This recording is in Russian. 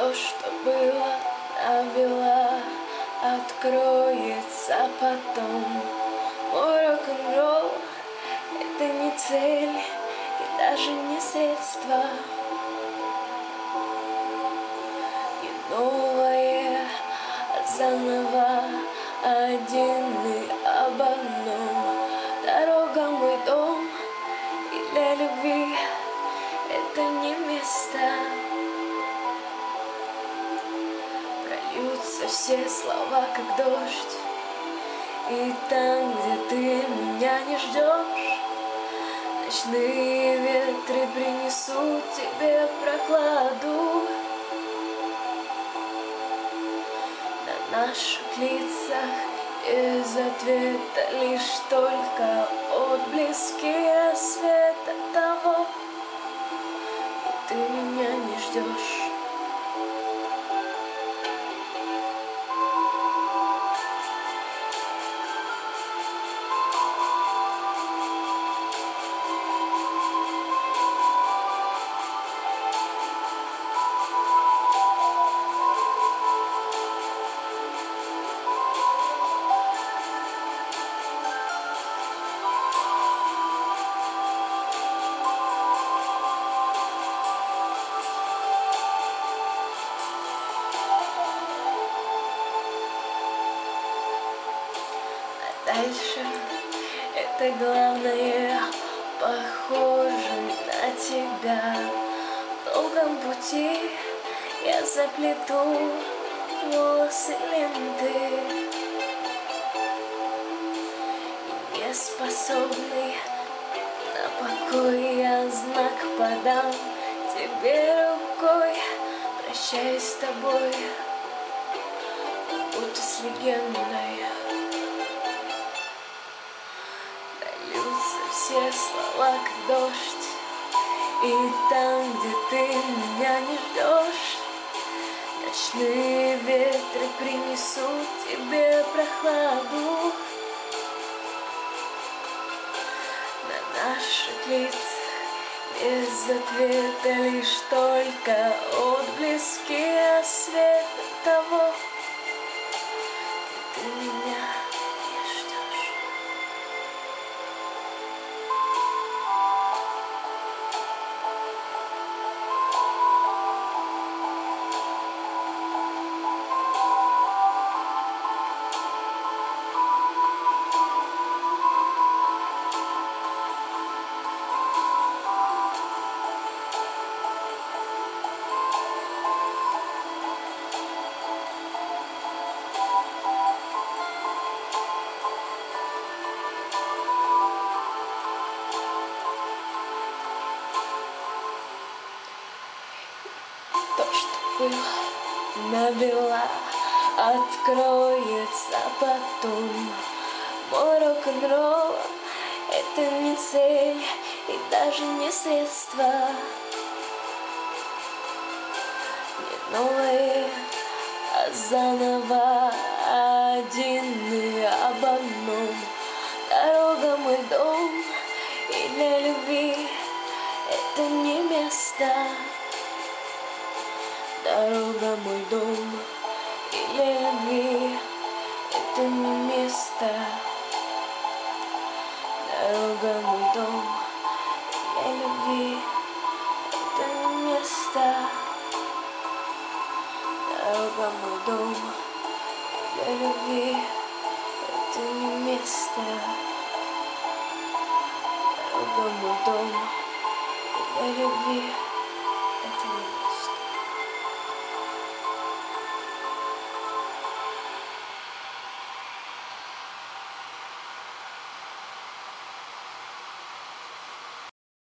То, что было набело, откроется потом. Мой рок-н-ролл — это не цель и даже не средство, не новое, а заново, один и об одном. Дорога — мой дом, и для любви это не место. Прольются все слова, как дождь, и там, где ты меня не ждешь, ночные ветры принесут тебе прохладу. На наших лицах без ответа лишь только отблески рассвета того, и ты меня не ждешь. Дальше это главное, похоже на тебя. В долгом пути я заплету волосы ленты, и не способный на покой я знак подам тебе рукой. Прощаюсь с тобой, будто с легендой. Все слова, как дождь, и там, где ты меня не ждешь, ночные ветры принесут тебе прохладу. На наших лицах без ответа лишь только отблески рассвета того, где ты меня не ждешь. То, что было набело, откроется потом. Мой рок-н-ролл — это не цель и даже не средство, не новое, а заново, один и об одном. Дорога — мой дом, и для любви это не место. Дорога — мой дом, и для любви это не место. Дорога — мой дом, и для любви это не место. Дорога — мой дом, и для любви это не место. Дорога — мой дом, и для любви